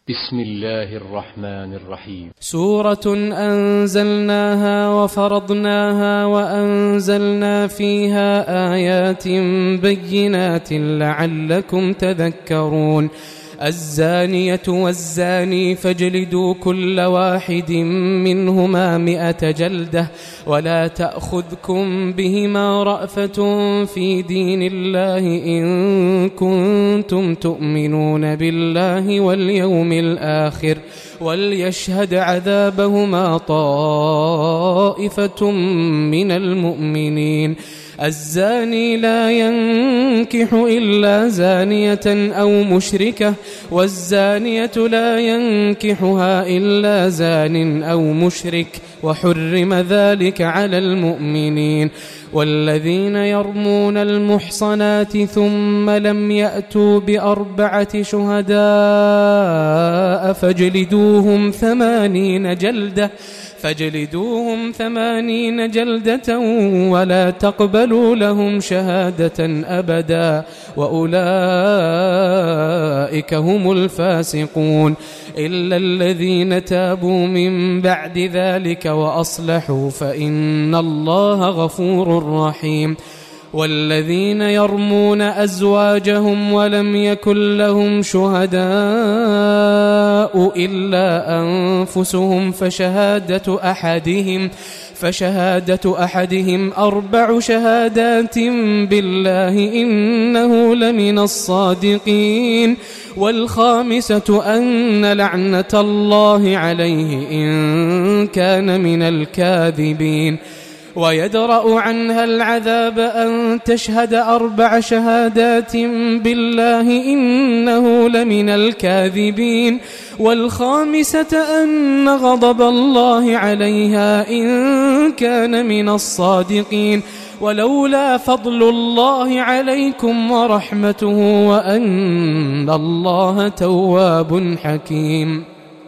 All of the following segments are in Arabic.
بسم الله الرحمن الرحيم. سورة أنزلناها وفرضناها وأنزلنا فيها آيات بينات لعلكم تذكرون. الزانية والزاني فاجلدوا كل واحد منهما 100 جلدة ولا تأخذكم بهما رأفة في دين الله إن كنتم تؤمنون بالله واليوم الآخر وليشهد عذابهما طائفة من المؤمنين. الزاني لا ينكح إلا زانية أو مشركة والزانية لا ينكحها إلا زان أو مشرك وحرم ذلك على المؤمنين. والذين يرمون المحصنات ثم لم يأتوا ب4 شهداء فاجلدوهم 80 جلدة ولا تقبلوا لهم شهادة أبدا وأولئك هم الفاسقون إلا الذين تابوا من بعد ذلك وأصلحوا فإن الله غفور رحيم. والذين يرمون أزواجهم ولم يكن لهم شهداء إلا أنفسهم فشهادة أحدهم 4 شهادات بالله إنه لمن الصادقين. والخامسة أن لعنة الله عليه إن كان من الكاذبين. ويدرأ عنها العذاب أن تشهد 4 شهادات بالله إنه لمن الكاذبين. والخامسة أن غضب الله عليها إن كان من الصادقين. ولولا فضل الله عليكم ورحمته وأن الله تواب حكيم.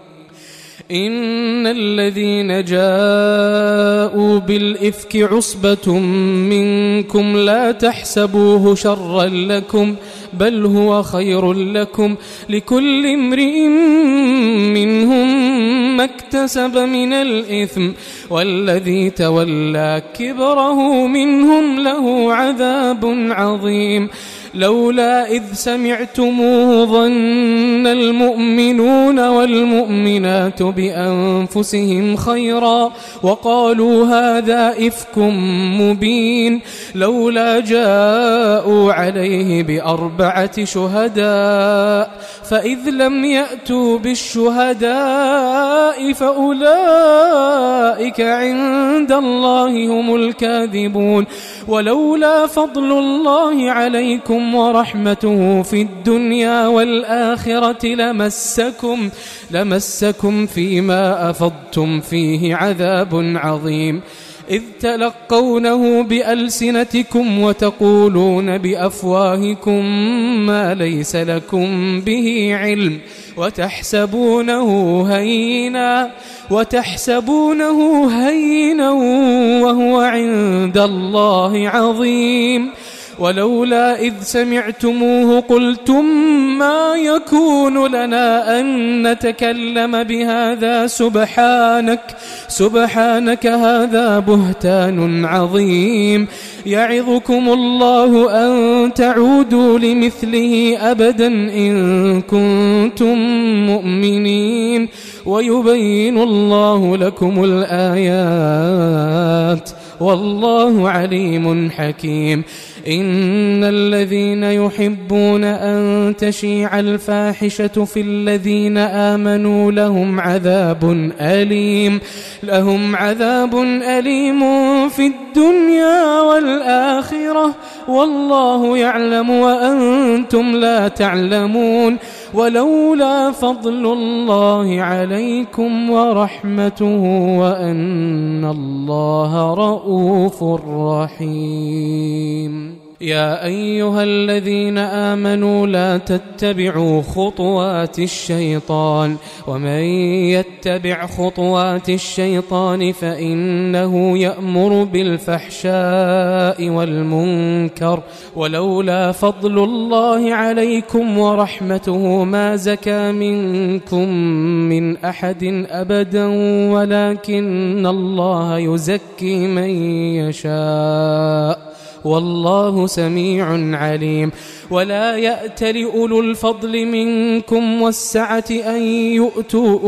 إن الذين جاءوا بالإفك عصبة منكم لا تحسبوه شرا لكم بل هو خير لكم لكل امرئ منهم ما اكتسب من الإثم والذي تولى كبره منهم له عذاب عظيم. لولا إذ سمعتموه ظن المؤمنون والمؤمنات بأنفسهم خيرا وقالوا هذا إفك مبين. لولا جاءوا عليه ب4 شهداء فإذ لم يأتوا بالشهداء فأولئك عند الله هم الكاذبون. ولولا فضل الله عليكم ورحمته في الدنيا والآخرة لمسكم فيما أفضتم فيه عذاب عظيم. إذ تلقونه بألسنتكم وتقولون بأفواهكم ما ليس لكم به علم وتحسبونه هينا وهو عند الله عظيم. ولولا إذ سمعتموه قلتم ما يكون لنا أن نتكلم بهذا سبحانك هذا بهتان عظيم. يعظكم الله أن تعودوا لمثله أبدا إن كنتم مؤمنين ويبين الله لكم الآيات والله عليم حكيم. إن الذين يحبون أن تشيع الفاحشة في الذين آمنوا لهم عذاب أليم في الدنيا والآخرة والله يعلم وأنتم لا تعلمون. ولولا فضل الله عليكم ورحمته وأن الله رؤوف رحيم. يا أيها الذين آمنوا لا تتبعوا خطوات الشيطان ومن يتبع خطوات الشيطان فإنه يأمر بالفحشاء والمنكر ولولا فضل الله عليكم ورحمته ما زكى منكم من أحد أبدا ولكن الله يزكي من يشاء والله سميع عليم ولا يأتل أولو الفضل منكم والسعة أن يؤتوا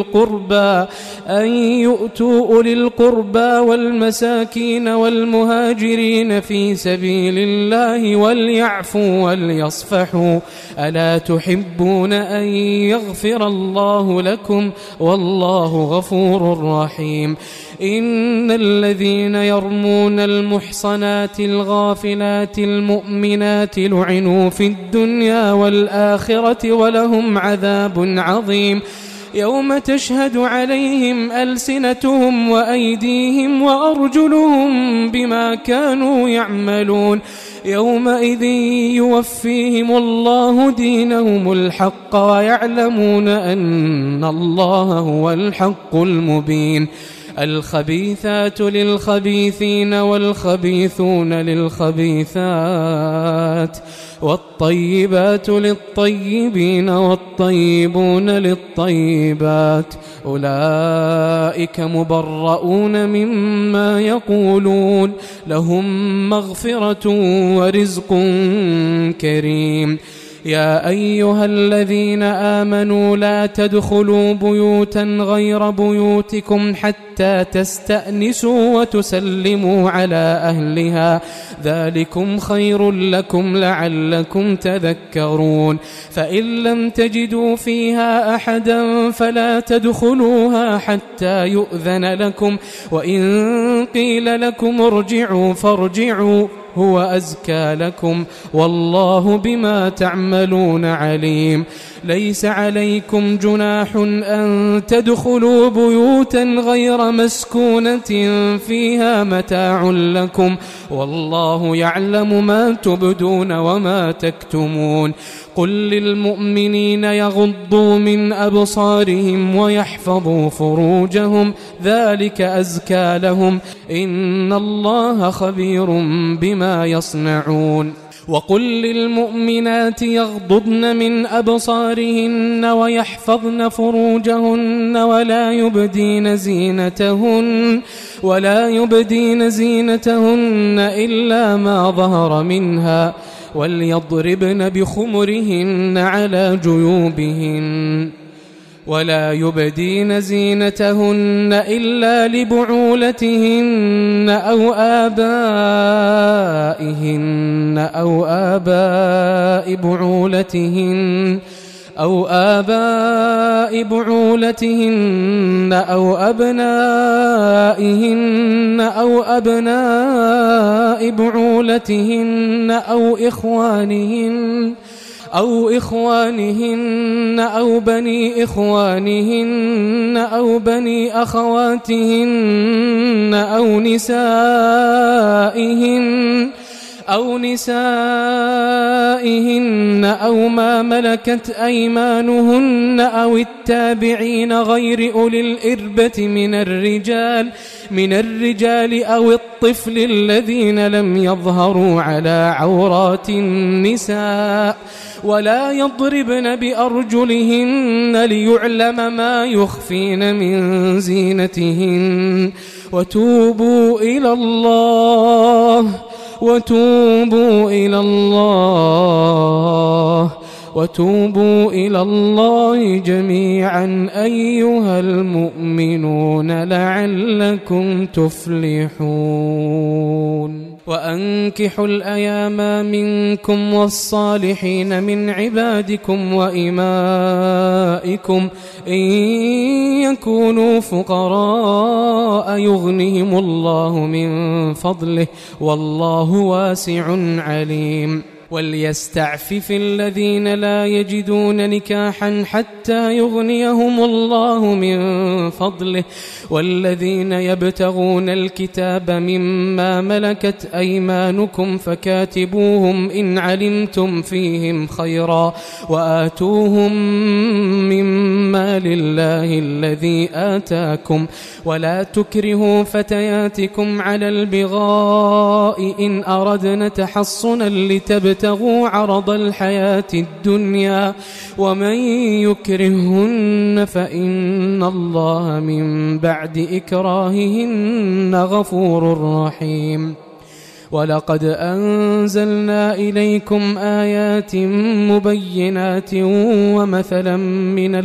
أولي القربى والمساكين والمهاجرين في سبيل الله وليعفوا وليصفحوا ألا تحبون أن يغفر الله لكم والله غفور رحيم إن الذين يرمون المحصنات الغافلات المؤمنات لعنوا في الدنيا والآخرة ولهم عذاب عظيم يوم تشهد عليهم ألسنتهم وأيديهم وأرجلهم بما كانوا يعملون يومئذ يوفيهم الله دينهم الحق ويعلمون أن الله هو الحق المبين الخبيثات للخبيثين والخبيثون للخبيثات والطيبات للطيبين والطيبون للطيبات أولئك مبرؤون مما يقولون لهم مغفرة ورزق كريم يا أيها الذين آمنوا لا تدخلوا بيوتا غير بيوتكم حتى تستأنسوا وتسلموا على أهلها ذلكم خير لكم لعلكم تذكرون فإن لم تجدوا فيها أحدا فلا تدخلوها حتى يؤذن لكم وإن قيل لكم ارجعوا فارجعوا هو أزكى لكم والله بما تعملون عليم ليس عليكم جناح أن تدخلوا بيوتا غير مسكونة فيها متاع لكم والله يعلم ما تبدون وما تكتمون قل للمؤمنين يغضوا من أبصارهم ويحفظوا فروجهم ذلك أزكى لهم إن الله خبير بما يصنعون وقل للمؤمنات يغضضن من أبصارهن ويحفظن فروجهن ولا يبدين زينتهن إلا ما ظهر منها وليضربن بخمرهن على جيوبهن ولا يبدين زينتهن إلا لبعولتهن أو آبائهن أو آباء بعولتهن أو أبنائهن أو أبناء بعولتهن أو إخوانهن أو بني إخوانهن أو بني أخواتهن أو نسائهن أو ما ملكت أيمانهن أو التابعين غير أولي الإربة من الرجال أو الطفل الذين لم يظهروا على عورات النساء ولا يضربن بأرجلهن ليعلم ما يخفين من زينتهن وتوبوا إلى الله جميعا أيها المؤمنون لعلكم تفلحون وأنكحوا الأيام منكم والصالحين من عبادكم وإمائكم إن يكونوا فقراء يغنهم الله من فضله والله واسع عليم وليستعفف الذين لا يجدون نكاحا حتى يغنيهم الله من فضله والذين يبتغون الكتاب مما ملكت أيمانكم فكاتبوهم إن علمتم فيهم خيرا وآتوهم مما لله الذي آتاكم ولا تكرهوا فتياتكم على البغاء إن أردنا تحصنا لتبتغوا عرض الحياة الدنيا ومن يكرهن فإن الله من بعد إكراههن غفور رحيم. ولقد أنزلنا إليكم آيات مبينات ومثلا من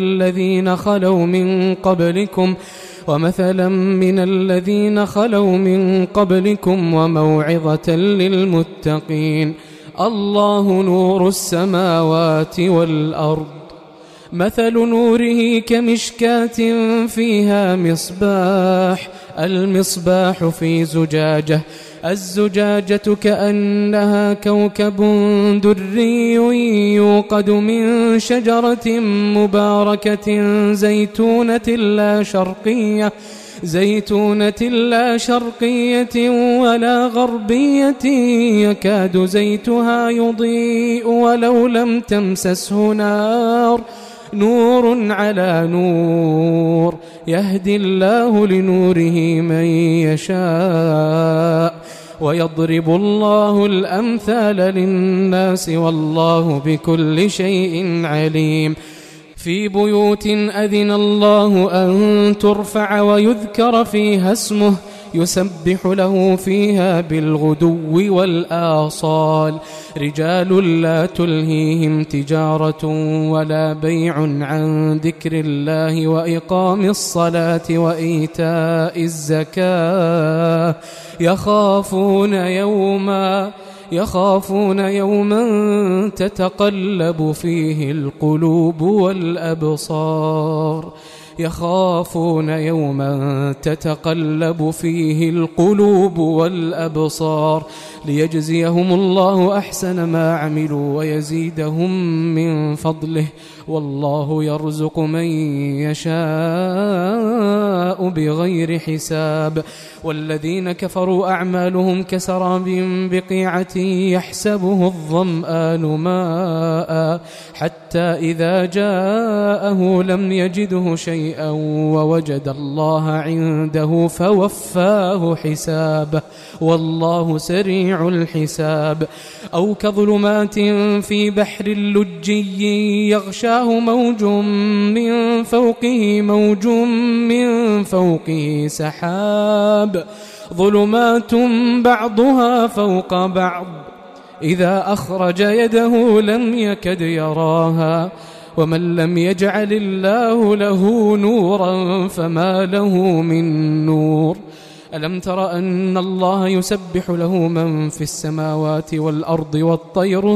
الذين خلوا من قبلكم وموعظة للمتقين. الله نور السماوات والأرض مثل نوره كمشكاة فيها مصباح المصباح في زجاجة الزجاجة كأنها كوكب دري يوقد من شجرة مباركة زيتونة لا شرقية ولا غربية يكاد زيتها يضيء ولو لم تمسسه نور على نور يهدي الله لنوره من يشاء ويضرب الله الأمثال للناس والله بكل شيء عليم. في بيوت أذن الله أن ترفع ويذكر فيها اسمه يسبح له فيها بالغدو والآصال رجال لا تلهيهم تجارة ولا بيع عن ذكر الله وإقام الصلاة وإيتاء الزكاة يخافون يوما تتقلب فيه القلوب والأبصار ليجزيهم الله أحسن ما عملوا ويزيدهم من فضله والله يرزق من يشاء بغير حساب. والذين كفروا أعمالهم كسراب بقيعة يحسبه الظمآن ماء حتى إذا جاءه لم يجده شيئا ووجد الله عنده فوفاه حسابه والله سريع الحساب. أو كظلمات في بحر لجي يغشاه موج من فوقه سحاب ظلمات بعضها فوق بعض إذا أخرج يده لم يكد يراها ومن لم يجعل الله له نورا فما له من نور. ألم تر أن الله يسبح له من في السماوات والأرض والطير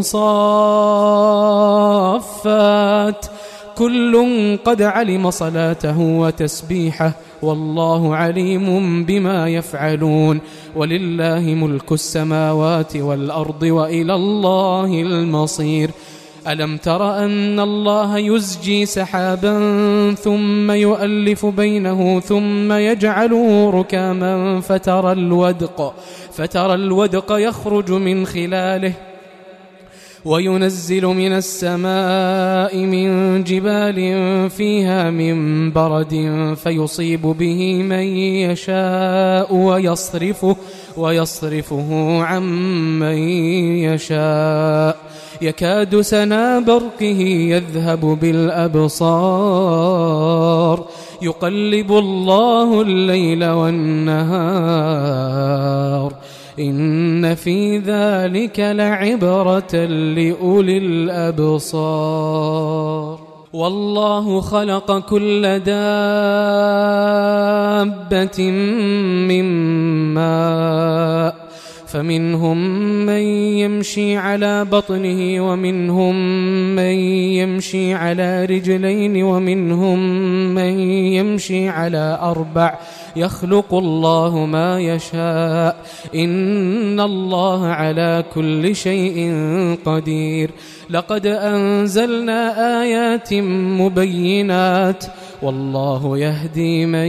صافات كل قد علم صلاته وتسبيحه والله عليم بما يفعلون. ولله ملك السماوات والأرض وإلى الله المصير. ألم تر أن الله يزجي سحابا ثم يؤلف بينه ثم يجعله ركاما فترى الودق يخرج من خلاله وينزل من السماء من جبال فيها من برد فيصيب به من يشاء ويصرفه عن من يشاء يكاد سنا برقه يذهب بالأبصار يقلب الله الليل والنهار إن في ذلك لعبرة لأولي الأبصار. والله خلق كل دابة من ماء فمنهم من يمشي على بطنه ومنهم من يمشي على رجلين ومنهم من يمشي على 4 يخلق الله ما يشاء إن الله على كل شيء قدير لقد أنزلنا آيات مبينات والله يهدي من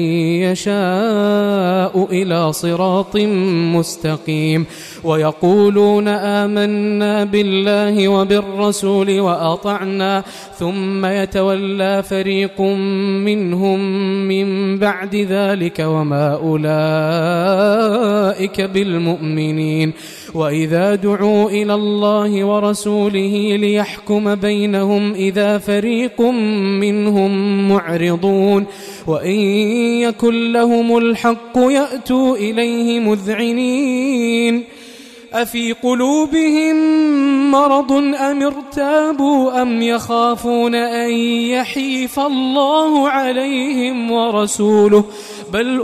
يشاء إلى صراط مستقيم ويقولون آمنا بالله وبالرسول وأطعنا ثم يتولى فريق منهم من بعد ذلك وما أولئك بالمؤمنين وإذا دعوا إلى الله ورسوله ليحكم بينهم إذا فريق منهم معرضون وإن يكن لهم الحق يأتوا إليه مذعنين أفي قلوبهم مرض أم ارتابوا أم يخافون أن يحيف الله عليهم ورسوله بل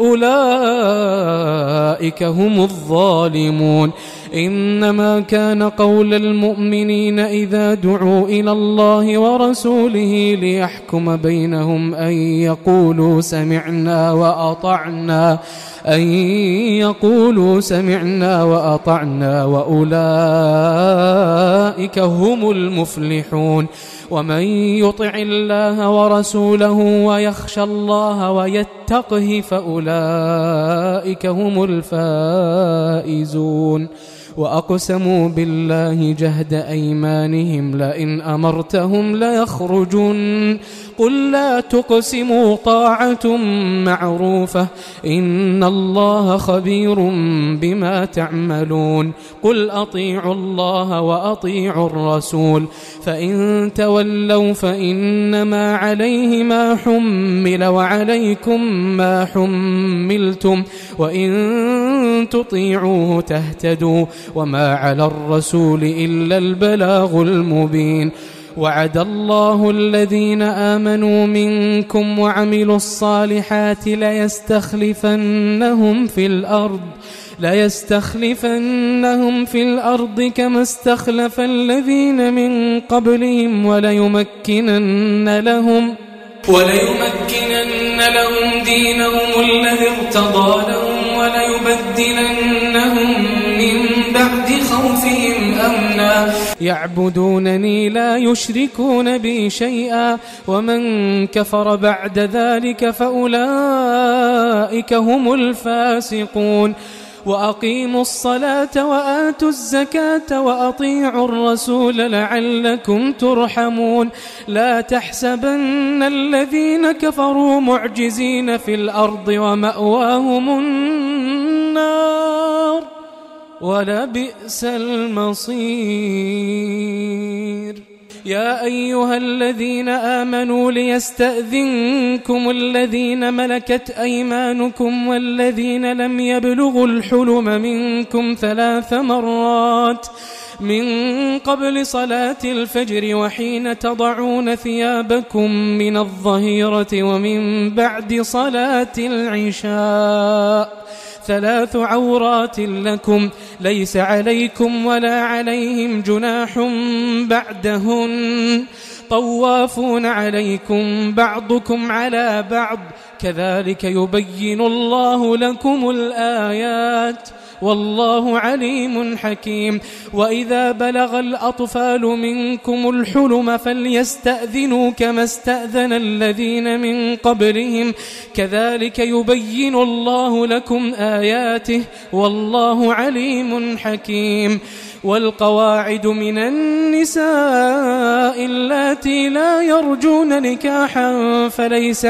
أولئك هم الظالمون إنما كان قول المؤمنين إذا دعوا إلى الله ورسوله ليحكم بينهم أن يقولوا سمعنا وأطعنا وأولئك هم المفلحون ومن يطع الله ورسوله ويخشى الله ويتقه فأولئك هم الفائزون وأقسموا بالله جهد أيمانهم لئن أمرتهم ليخرجون قل لا تقسموا طاعة معروفة إن الله خبير بما تعملون قل أطيعوا الله وأطيعوا الرسول فإن تولوا فإنما عليه ما حمل وعليكم ما حملتم وإن تطيعوه تهتدوا وما على الرسول إلا البلاغ المبين وعد الله الذين آمنوا منكم وعملوا الصالحات ليستخلفنهم في الأرض كما استخلف الذين من قبلهم وليمكنن لهم دينهم الذي ارتضى لهم وليبدلنهم من بعد خوفهم أمنا يعبدونني لا يشركون بي شيئا ومن كفر بعد ذلك فأولئك هم الفاسقون وأقيموا الصلاة وآتوا الزكاة وأطيعوا الرسول لعلكم ترحمون لا تحسبن الذين كفروا معجزين في الأرض ومأواهم النار ولبئس المصير يا أيها الذين آمنوا ليستأذنكم الذين ملكت أيمانكم والذين لم يبلغوا الحلم منكم 3 مرات من قبل صلاة الفجر وحين تضعون ثيابكم من الظهيرة ومن بعد صلاة العشاء 3 عورات لكم ليس عليكم ولا عليهم جناح بعدهن طوافون عليكم بعضكم على بعض كذلك يبين الله لكم الآيات والله عليم حكيم وإذا بلغ الأطفال منكم الحلم فليستأذنوا كما استأذن الذين من قبلهم كذلك يبين الله لكم آياته والله عليم حكيم والقواعد من النساء اللاتي لا يرجون نكاحا فليس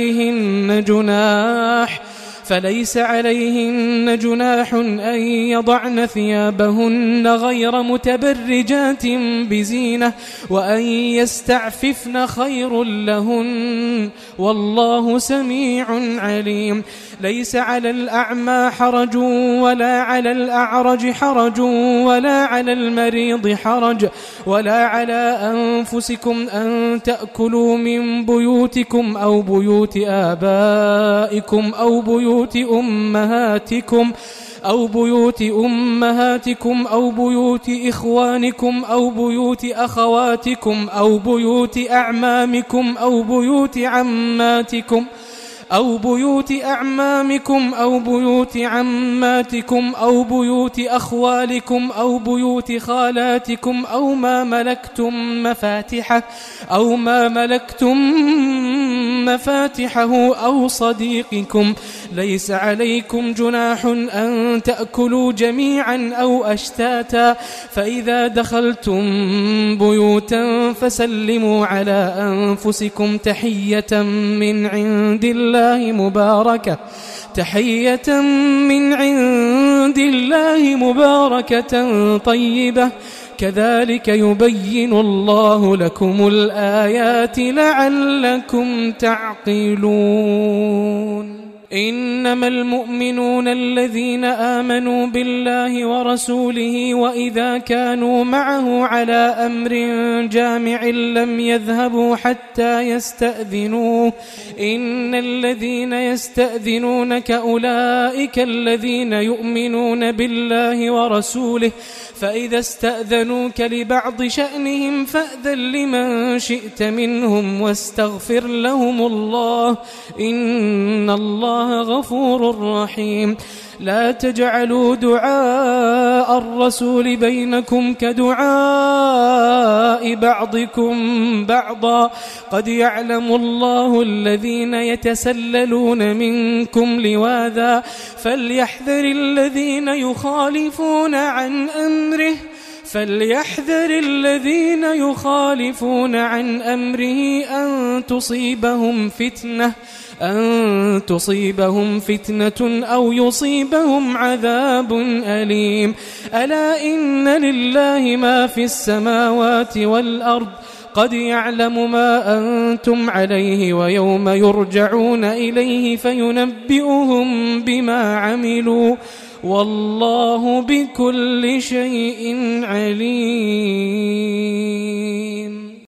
عليهن جناح أن يضعن ثيابهن غير متبرجات بزينة وأن يستعففن خير لهن والله سميع عليم ليس على الأعمى حرج ولا على الأعرج حرج ولا على المريض حرج ولا على أنفسكم أن تأكلوا من بيوتكم أو بيوت آبائكم أو بيوت أمهاتكم أو بيوت أمهاتكم أو بيوت إخوانكم أو بيوت أخواتكم أو بيوت أعمامكم أو بيوت عماتكم أو بيوت أعمامكم أو بيوت عماتكم أو بيوت أخوالكم أو بيوت خالاتكم أو ما ملكتم مفاتحه أو صديقكم. ليس عليكم جناح أن تأكلوا جميعا أو أشتاتا، فإذا دخلتم بيوتا فسلموا على أنفسكم تحية من عند الله مباركة طيبة، كذلك يبين الله لكم الآيات لعلكم تعقلون. إنما المؤمنون الذين آمنوا بالله ورسوله وإذا كانوا معه على أمر جامع لم يذهبوا حتى يستأذنوه. إن الذين يستأذنونك أولئك الذين يؤمنون بالله ورسوله، فإذا استأذنوك لبعض شأنهم فأذن لمن شئت منهم واستغفر لهم الله، إن الله غفور رحيم. لا تجعلوا دعاء الرسول بينكم كدعاء بعضكم بعضا، قد يعلم الله الذين يتسللون منكم لواذا، فليحذر الذين يخالفون عن أمره أن تصيبهم فتنة أو يصيبهم عذاب أليم. ألا إن لله ما في السماوات والأرض، قد يعلم ما أنتم عليه ويوم يرجعون إليه فينبئهم بما عملوا، والله بكل شيء عليم.